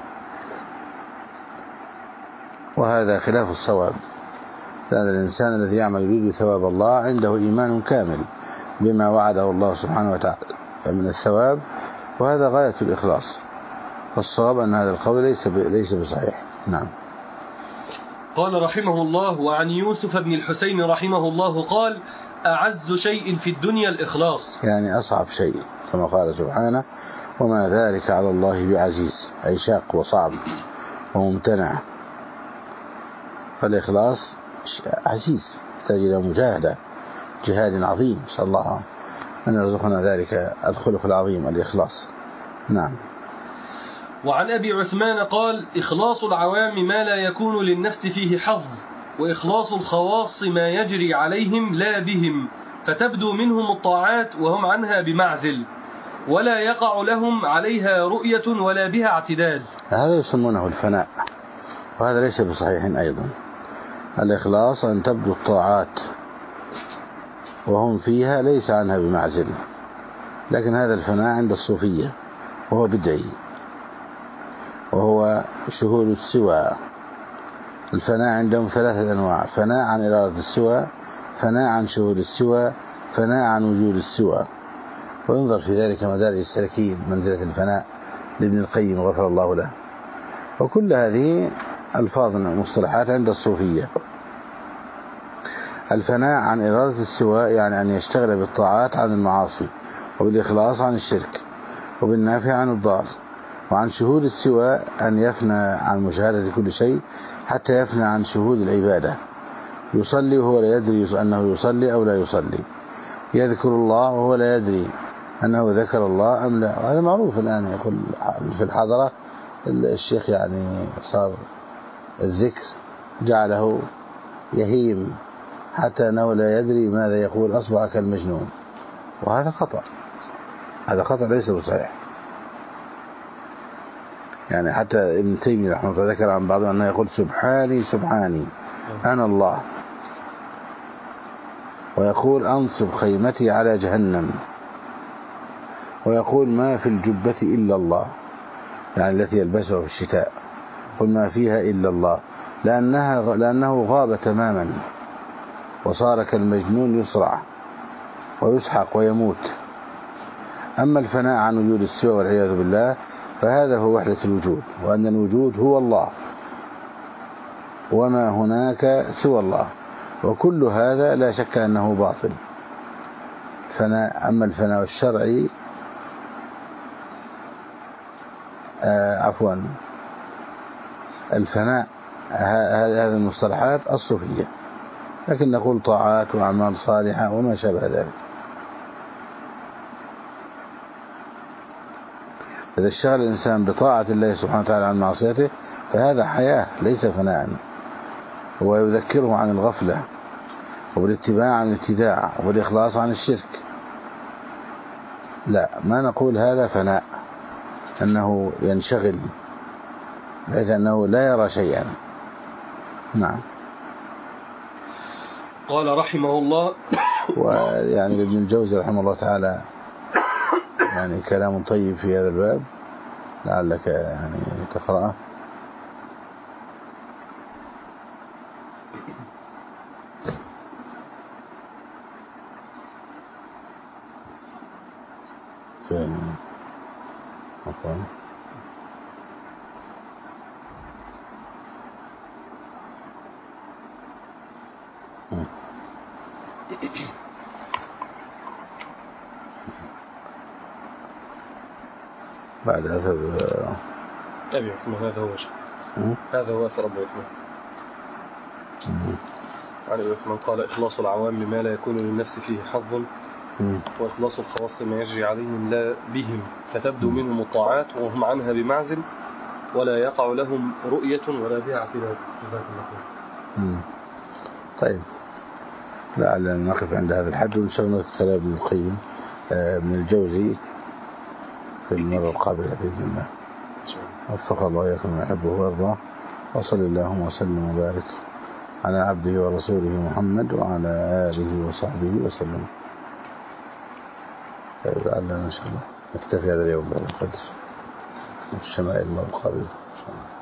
[SPEAKER 1] وهذا خلاف الصواب، لأن الإنسان الذي يعمل يريد ثواب الله عنده إيمان كامل بما وعده الله سبحانه وتعالى من الثواب، وهذا غاية الإخلاص. فالصواب أن هذا القول ليس ليس بصحيح. نعم.
[SPEAKER 2] قال رحمه الله: وعن يوسف بن الحسين رحمه الله قال: أعز شيء في الدنيا الإخلاص،
[SPEAKER 1] يعني أصعب شيء، كما قال سبحانه: وما ذلك على الله بعزيز، أي شاق وصعب وممتنع. فالإخلاص عزيز يحتاج إلى مجاهدة، جهاد عظيم، نسأل الله أن يرزقنا ذلك الخلق العظيم الإخلاص. نعم.
[SPEAKER 2] وعن أبي عثمان قال: إخلاص العوام ما لا يكون للنفس فيه حظ، وإخلاص الخواص ما يجري عليهم لا بهم، فتبدو منهم الطاعات وهم عنها بمعزل، ولا يقع لهم عليها رؤية ولا بها اعتداد.
[SPEAKER 1] هذا يسمونه الفناء، وهذا ليس بصحيح أيضا. الإخلاص أن تبدو الطاعات وهم فيها ليس عنها بمعزل، لكن هذا الفناء عند الصوفية وهو بدعي، وهو شهود السوى. الفناء عندهم ثلاثة أنواع: فناء عن إرادة السوى، فناء عن شهود السوى، فناء عن وجود السوى. وينظر في ذلك مدارج السالكين منزلة الفناء لابن القيم غفر الله له. وكل هذه ألفاظ مصطلحات عند الصوفية. الفناء عن إرادة السوى يعني أن يشتغل بالطاعات عن المعاصي، وبالإخلاص عن الشرك، وبالنافع عن الضار، وعن شهود السواء أن يفنى عن مشاهدة كل شيء حتى يفنى عن شهود العبادة. يصلي وهو لا يدري أنه يصلي أو لا يصلي، يذكر الله وهو لا يدري أنه ذكر الله أم لا. وهذا معروف الآن، يقول في الحضرة الشيخ يعني صار الذكر جعله يهيم حتى أنه لا يدري ماذا يقول، أصبح كالمجنون، وهذا خطأ، هذا خطأ ليس بصحيح. يعني حتى ابن تيمية رحمه الله ذكر عن بعضهم أنه يقول سبحاني سبحاني أنا الله، ويقول أنصب خيمتي على جهنم، ويقول ما في الجبة إلا الله، يعني التي يلبسها في الشتاء، قل ما فيها إلا الله، لأنها لأنه غاب تماما وصار كالمجنون يصرع ويسحق ويموت. أما الفناء عن وجود السوى والعياذ بالله فهذا هو وحدة الوجود، وأن الوجود هو الله وما هناك سوى الله، وكل هذا لا شك أنه باطل فناء. أما الفناء الشرعي آه عفوا الفناء هذه المصطلحات الصوفية، لكن نقول طاعات وأعمال صالحة وما شابه ذلك. إذا اشتغل الإنسان بطاعة الله سبحانه وتعالى عن معصيته فهذا حياة ليس فناء، ويذكره عن الغفلة وبالاتباع عن الابتداع وبالإخلاص عن الشرك. لا، ما نقول هذا فناء أنه ينشغل بحيث أنه لا يرى شيئا. نعم.
[SPEAKER 2] قال رحمه الله
[SPEAKER 1] ويعني ابن الجوزي رحمه الله تعالى يعني كلام طيب في هذا الباب، لعلك يعني تقرأه. فين عفوا بعد أثر
[SPEAKER 2] أبي عثمان، هذا هو شيء. هذا هو أثر أبي عثمان. عن أبي عثمان قال إخلاص العوام لما لا يكون للنفس فيه حظ، وإخلاص الخواص ما يجري عليهم لا بهم، فتبدو منهم الطاعات وهم عنها بمعزل، ولا يقع لهم رؤية ولا بها اعتبار. جزاك الله خير.
[SPEAKER 1] طيب، لعلنا نقف عند هذا الحد، وإن شاء الله كلام ابن القيم ابن الجوزي في المرة القابلة بإذن الله. وفق الله وإياكم ما يحبه ويرضاه، وصل اللهم وسلم وبارك على عبده ورسوله محمد وعلى آله وصحبه وسلم. طيب، لعلنا إن شاء الله نكتفي هذا اليوم بهذا القدر في الشمائل المرة القابلة إن شاء الله.